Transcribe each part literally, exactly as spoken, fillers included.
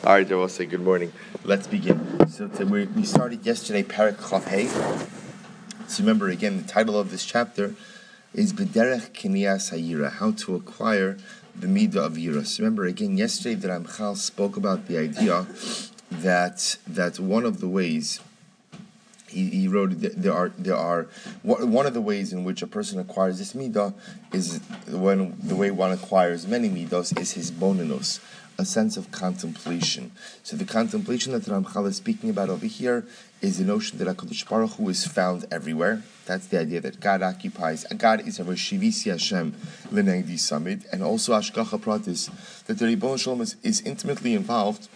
All right, I will say good morning. Let's begin. So to, we, we started yesterday, Parak Chav Hey. So remember again, the title of this chapter is B'derech Kiniyas Hayira, how to acquire the midah of Yira. So remember again, yesterday the Ramchal spoke about the idea that that one of the ways he, he wrote that there are there are one of the ways in which a person acquires this midah is when the way one acquires many midos is his boninus, a sense of contemplation. So the contemplation that the Ramchal is speaking about over here is the notion that HaKadosh Baruch Hu is found everywhere. That's the idea that God occupies. God is a Shivisi Hashem L'Negdi Samid, and also Ashgacha Pratis, that the Ribbon Shalom is, is intimately involved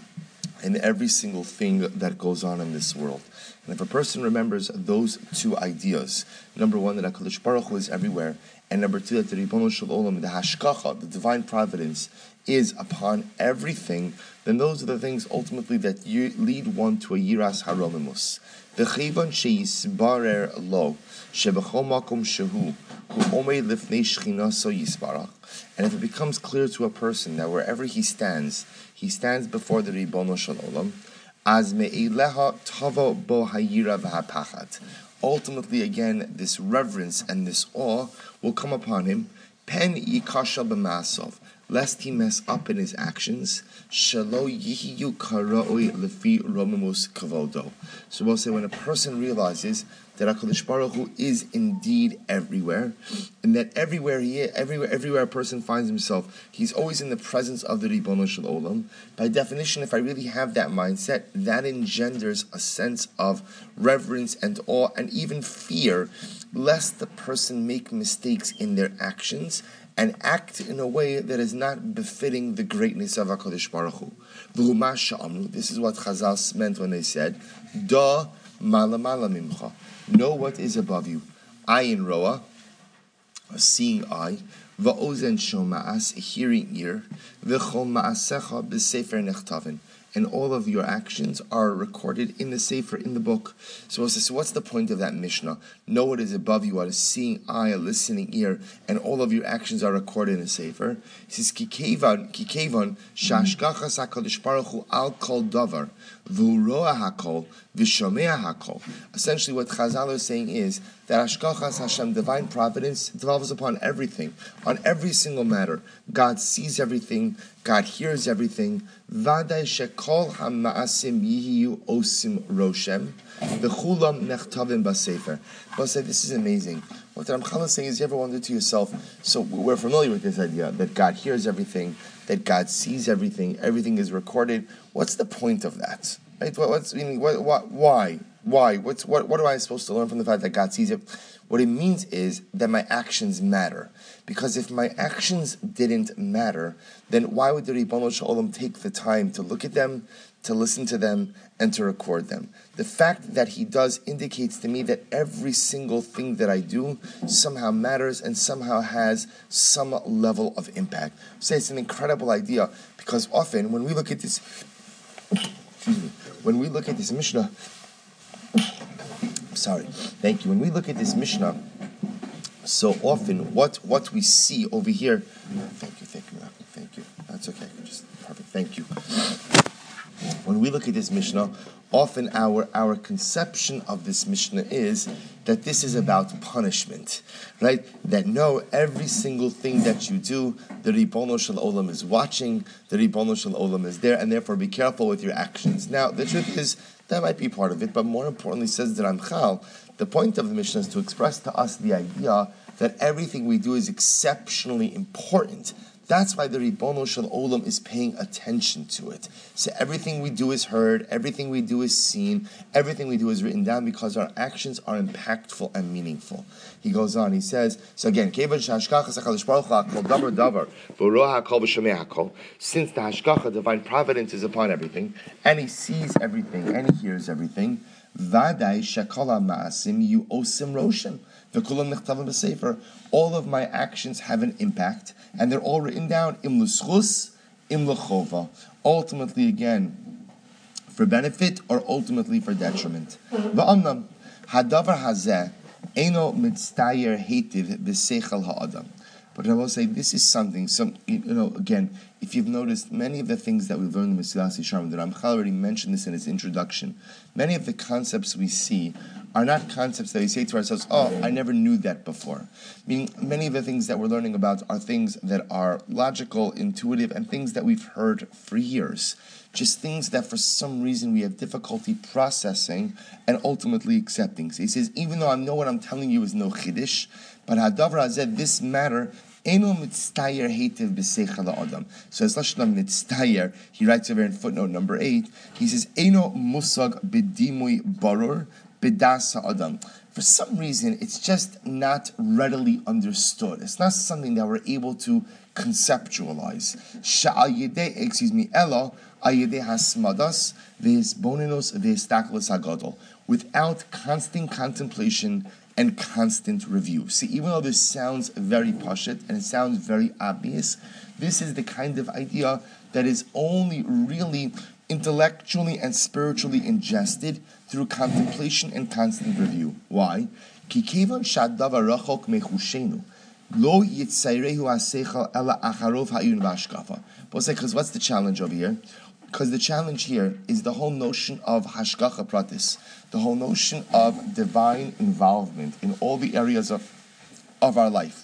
in every single thing that goes on in this world. And if a person remembers those two ideas, number one, that HaKadosh Baruch Hu is everywhere, and number two, that the Ribbon Shalom, the Hashgacha, the divine providence, is upon everything, then those are the things ultimately that you lead one to a yiras haromimus. V'cheivan sheyisbarer lo shebechol makom shehu hu omei lifnei shchinaso yisbarach. And if it becomes clear to a person that wherever he stands, he stands before the Ribono Shel Olam, az me'ileha tavo bo hayira v'hapachat. Ultimately, again, this reverence and this awe will come upon him. Pen yikasha b'masov, lest he mess up in his actions. Shelo yihiyu karoi lefi romimus kavodo. So we'll say when a person realizes that HaKadosh Baruch Hu is indeed everywhere, and that everywhere he is, everywhere, everywhere a person finds himself, he's always in the presence of the Ribono Shel Olam. By definition, if I really have that mindset, that engenders a sense of reverence and awe, and even fear, lest the person make mistakes in their actions and act in a way that is not befitting the greatness of HaKadosh Baruch Hu. This is what Chazal meant when they said, Da mala mala mimcha. Know what is above you. Ayin roa, a seeing eye, va'ozen shoma'as, a hearing ear, v'chol ma'asecha b'sefer nechtavin. And all of your actions are recorded in the Sefer, in the book. So we'll say, so what's the point of that Mishnah? Know what is above you, a seeing eye, a listening ear, and all of your actions are recorded in the Sefer. He says, Kikevan, Kikevan, Shashgachas HaKadosh Baruch Hu al kol davar, v'uroa hakol, v'shomea hakol. Essentially what Chazal is saying is that Ashgachas Hashem, divine providence, develops upon everything, on every single matter. God sees everything, God hears everything. Vaday shekol hamaasim yihiyu osim roshem, v'chulam nechtavim basefer. But say this is amazing. What the Ramchal is saying is, you ever wonder to yourself? So we're familiar with this idea that God hears everything, that God sees everything, everything is recorded. What's the point of that? Right? What, what's I mean? What, what, why? Why? What's what? What am I supposed to learn from the fact that God sees it? What it means is that my actions matter. Because if my actions didn't matter, then why would the Ribono Shel Olam take the time to look at them, to listen to them, and to record them? The fact that he does indicates to me that every single thing that I do somehow matters and somehow has some level of impact. So it's an incredible idea, because often when we look at this, excuse me, when we look at this Mishnah, sorry, thank you. When we look at this Mishnah, so often what, what we see over here, thank you, thank you, thank you. That's okay, just perfect. Thank you. When we look at this Mishnah, often our our conception of this Mishnah is that this is about punishment, right? That no, every single thing that you do, the Ribono Shel Olam is watching, the Ribono Shel Olam is there, and therefore be careful with your actions. Now, the truth is, that might be part of it, but more importantly, says the Ramchal, the point of the Mishnah is to express to us the idea that everything we do is exceptionally important. That's why the Ribono Shel Olam is paying attention to it. So everything we do is heard, everything we do is seen, everything we do is written down, because our actions are impactful and meaningful. He goes on, he says, so again, since the Hashgacha, divine providence, is upon everything, and he sees everything, and he hears everything, Vaday shekala ma'asim yu osim roshem v'kulam nechtavim b'sefer. All of my actions have an impact, and they're all written down. Im l'schus, im l'chova. Ultimately, again, for benefit or ultimately for detriment. V'amnam hadavar hazeh eno mitztayer hetiv b'seichel ha'adam. But I will say this is something, some, you know, again, if you've noticed, many of the things that we've learned in Mesilas Yesharim, the Ramchal already mentioned this in his introduction, many of the concepts we see are not concepts that we say to ourselves, oh, I never knew that before. Meaning, many of the things that we're learning about are things that are logical, intuitive, and things that we've heard for years. Just things that for some reason we have difficulty processing and ultimately accepting. So he says, even though I know what I'm telling you is no chiddush, but hadavar hazeh, this matter, eno mitztayer heitev b'seichel ha'adam. So as lashon mitztayer, he writes over in footnote number eight, he says, eno musag b'dimui barur b'das ha'adam. For some reason, it's just not readily understood. It's not something that we're able to conceptualize. Sha'al yedei, excuse me, elo, ayedei hasmadas, v'hisboninos v'histaklos hagadol. Without constant contemplation and constant review. See, even though this sounds very pashut and it sounds very obvious, this is the kind of idea that is only really intellectually and spiritually ingested through contemplation and constant review. Why? Because what's the challenge over here? Because the challenge here is the whole notion of hashgacha pratis, the whole notion of divine involvement in all the areas of, of our life.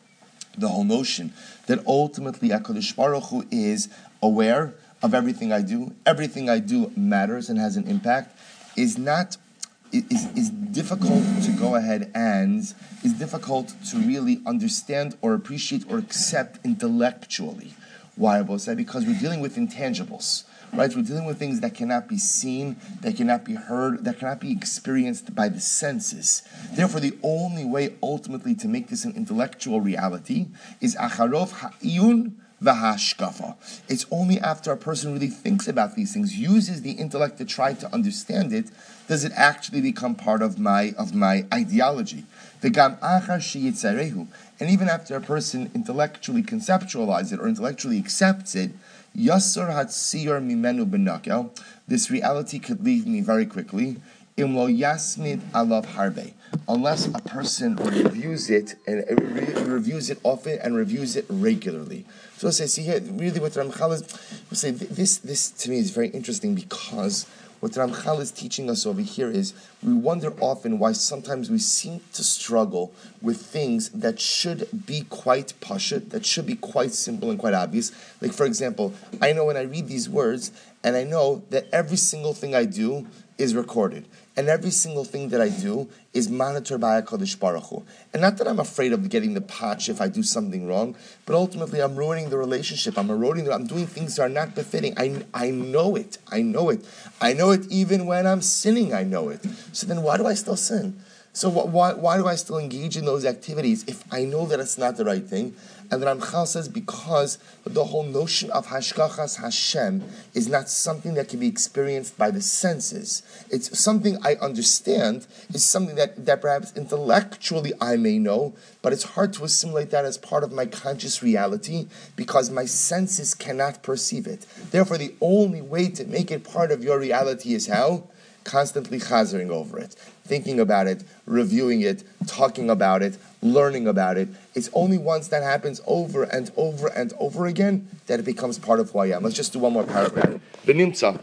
The whole notion that ultimately HaKadosh Baruch Hu is aware of everything I do, everything I do matters and has an impact, is not is is difficult to go ahead and is difficult to really understand or appreciate or accept intellectually. Why, Abosai? Because we're dealing with intangibles, right? We're dealing with things that cannot be seen, that cannot be heard, that cannot be experienced by the senses. Therefore, the only way ultimately to make this an intellectual reality is acharov ha'iyun v'hashkafa. It's only after a person really thinks about these things, uses the intellect to try to understand it, does it actually become part of my of my ideology. V'gam achar sheyitzarehu. And even after a person intellectually conceptualizes it or intellectually accepts it, Yasser hatziyar mimenu benakel. This reality could leave me very quickly. Imlo yasmid alav harbe. Unless a person reviews it and re- reviews it often and reviews it regularly. So I say, see here, really what Ramchal is, we'll say this. This to me is very interesting because what Ramchal is teaching us over here is we wonder often why sometimes we seem to struggle with things that should be quite pashut, that should be quite simple and quite obvious. Like, for example, I know when I read these words, and I know that every single thing I do is recorded. And every single thing that I do is monitored by HaKadosh Baruch Hu. And not that I'm afraid of getting the patch if I do something wrong, but ultimately I'm ruining the relationship. I'm eroding the, I'm doing things that are not befitting. I, I know it. I know it. I know it even when I'm sinning, I know it. So then why do I still sin? So why why do I still engage in those activities if I know that it's not the right thing? And the Ramchal says because the whole notion of Hashgachas Hashem is not something that can be experienced by the senses. It's something I understand. It's something that, that perhaps intellectually I may know, but it's hard to assimilate that as part of my conscious reality because my senses cannot perceive it. Therefore, the only way to make it part of your reality is how? Constantly chazering over it, thinking about it, reviewing it, talking about it, learning about it. It's only once that happens over and over and over again that it becomes part of who I am. Let's just do one more paragraph. V'nimtza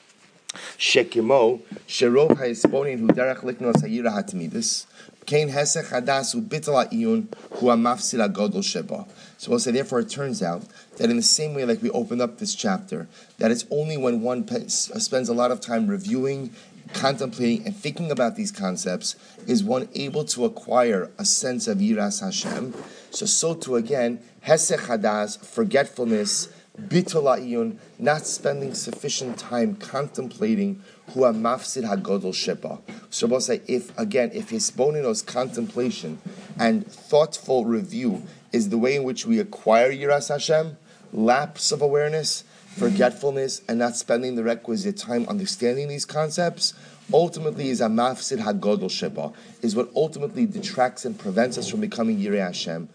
shekimo sherov ha'esponin hu derech liknos ha'yira hatmidus kein hesech hadas hu bitala iyun hu ha'mafsil ha'godol sheba. So we'll say, therefore, it turns out that in the same way, like we opened up this chapter, that it's only when one pe- spends a lot of time reviewing, contemplating, and thinking about these concepts is one able to acquire a sense of Yiras Hashem. So, so too again, Hesech Hadas, forgetfulness, Bitul Ha'iyun, not spending sufficient time contemplating Hu HaMafsid HaGodol Sheba. So we'll say, if again, if Hisboninos contemplation and thoughtful review is the way in which we acquire Yiras Hashem, lapse of awareness, forgetfulness, and not spending the requisite time understanding these concepts, ultimately is a mafsid hagodol sheba, is what ultimately detracts and prevents us from becoming Yirei Hashem.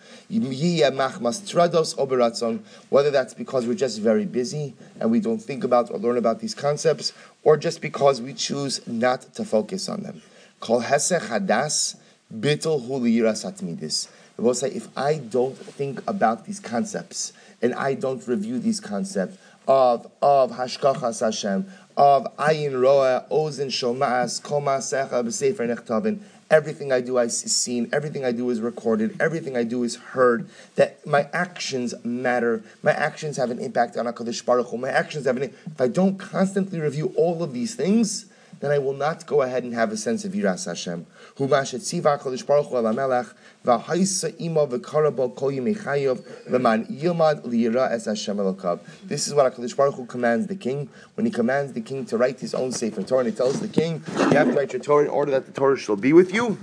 Whether that's because we're just very busy and we don't think about or learn about these concepts, or just because we choose not to focus on them. Kol hesech hadas bittul hu liyiras hatmidis. We'll say, if I don't think about these concepts, and I don't review these concepts of of Hashkachas Hashem, of Ayin Roa, Ozen Shomas, Koma Secha, B'Sefer Nechtavin, everything I do is seen, everything I do is recorded, everything I do is heard, that my actions matter, my actions have an impact on HaKadosh Baruch Hu, my actions have an impact. If I don't constantly review all of these things, then I will not go ahead and have a sense of Yiras Hashem. Hu ma'ashetziva HaKadosh Baruch Hu ala melech, v'haisa ima v'karabo kol yimei chayav, v'man yilmad liyira es Hashem elokav. This is what HaKadosh Baruch Hu commands the king, when he commands the king to write his own Sefer Torah, and he tells the king, you have to write your Torah in order that the Torah shall be with you,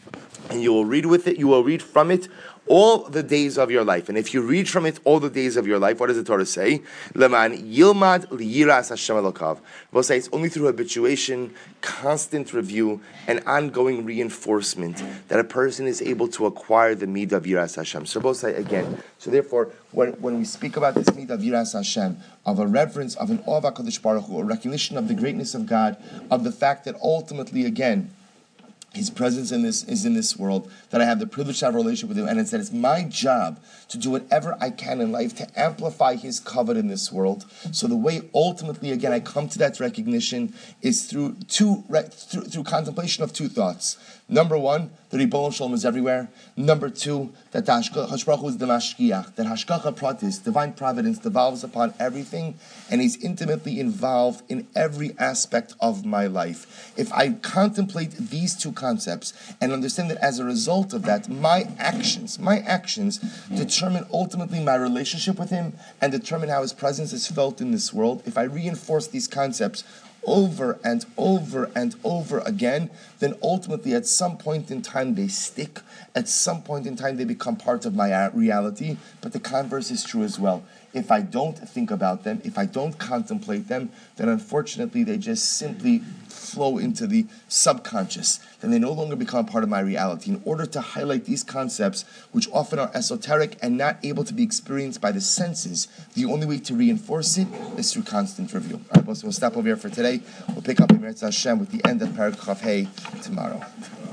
and you will read with it, you will read from it all the days of your life. And if you read from it all the days of your life, what does the Torah say? Leman yilmad liyiras Hashem elokav. We'll say it's only through habituation, constant review, and ongoing reinforcement that a person is able to acquire the midah of Yiras Hashem. So we'll say again. So therefore, when, when we speak about this midah of Yiras Hashem, of a reverence, of an awe of HaKadosh Baruch Hu, a recognition of the greatness of God, of the fact that ultimately, again, His presence in this is in this world, that I have the privilege to have a relationship with Him, and it's that it's my job to do whatever I can in life to amplify His covenant in this world. So the way ultimately, again, I come to that recognition is through two through, through contemplation of two thoughts. Number one, that Ribono Shel Olam is everywhere. Number two, that the Hashgacha Baruch Hu is the Mashgiach, that Hashgacha Pratis, divine providence, devolves upon everything, and He's intimately involved in every aspect of my life. If I contemplate these two concepts and understand that as a result of that, my actions, my actions determine ultimately my relationship with Him and determine how His presence is felt in this world. If I reinforce these concepts over and over and over again, then ultimately at some point in time they stick, at some point in time they become part of my reality, but the converse is true as well. If I don't think about them, if I don't contemplate them, then unfortunately they just simply flow into the subconscious. Then they no longer become part of my reality. In order to highlight these concepts, which often are esoteric and not able to be experienced by the senses, the only way to reinforce it is through constant review. All right, so we'll stop over here for today. We'll pick up in Meretz Hashem with the end of Parak Chaf Hey tomorrow.